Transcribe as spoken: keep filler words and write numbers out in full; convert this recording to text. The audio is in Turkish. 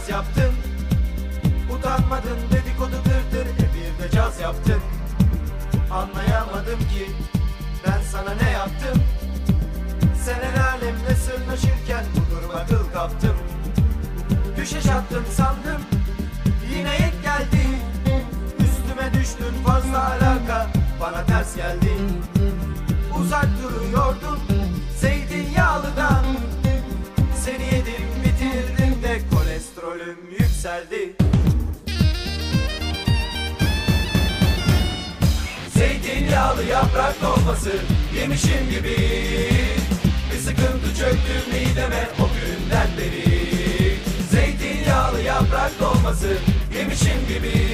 caz yaptın. Utanmadın dedikodu tırtır, e bir de caz yaptın. Anlayamadım ki ben sana ne yaptım. Sen el alemle sırnaşırken bu duruma kıl kaptım. Düşeş attın sandım, yine yek geldi. Üstüme düştün, fazla alaka bana ters geldi. Uzak duruyordum zeytinyağlıdan. Seni yedim bitirdim de kolesterolüm yükseldi. Zeytinyağlı yaprak dolması yemişim gibi. Bir sıkıntı çöktü mideme o günden beri. Zeytinyağlı yaprak dolması yemişim gibi.